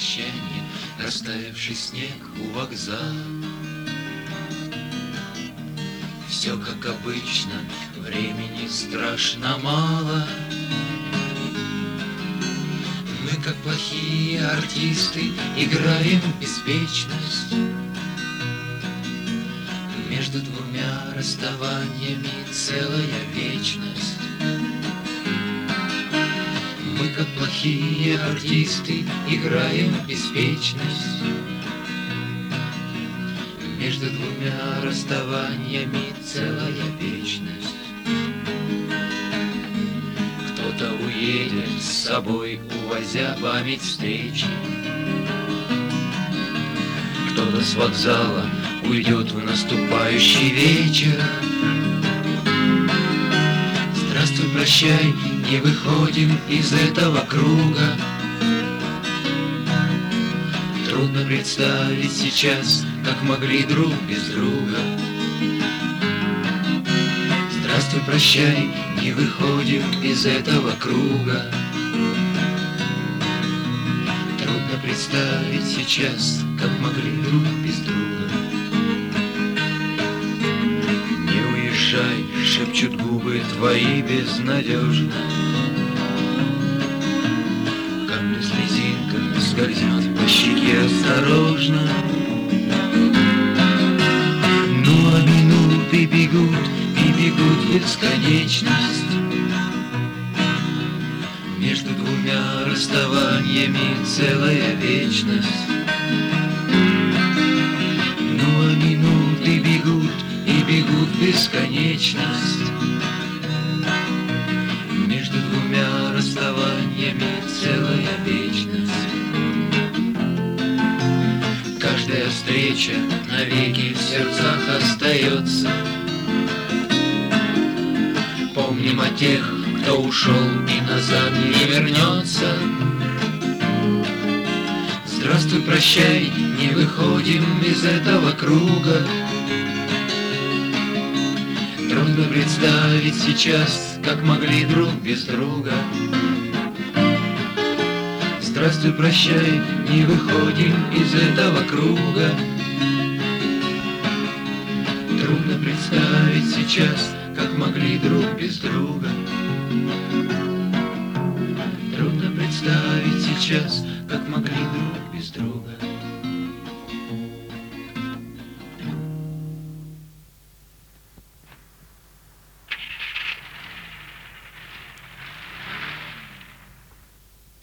прощанье, растаявший снег у вокзала. Все как обычно, времени страшно мало. Мы, как плохие артисты, играем в беспечность. Между двумя расставаниями целая вечность. Мы, как плохие артисты, играем в беспечность. Между двумя расставаниями целая вечность. Кто-то уедет с собой, увозя память встречи. Кто-то с вокзала уйдет в наступающий вечер. Здравствуй, прощай, не выходим из этого круга. Трудно представить сейчас, как могли друг без друга. Здравствуй, прощай, не выходим из этого круга. Трудно представить сейчас, как могли друг без друга. Не уезжай, шепчут губы твои безнадежно. Камня слезинка скользнет по щеке осторожно. Ну а минуты бегут и бегут в бесконечность. Между двумя расставаниями целая вечность. Ну а минуты бегут и бегут в бесконечность. Между двумя расставаниями целая вечность. Каждая встреча навеки в сердцах остается. Помним о тех, кто ушел и назад не вернется. Здравствуй, прощай, не выходим из этого круга. Трудно представить сейчас, как могли друг без друга. Здравствуй, прощай, не выходим из этого круга. Трудно представить сейчас, как могли друг без друга. Трудно представить сейчас, как могли друг без друга.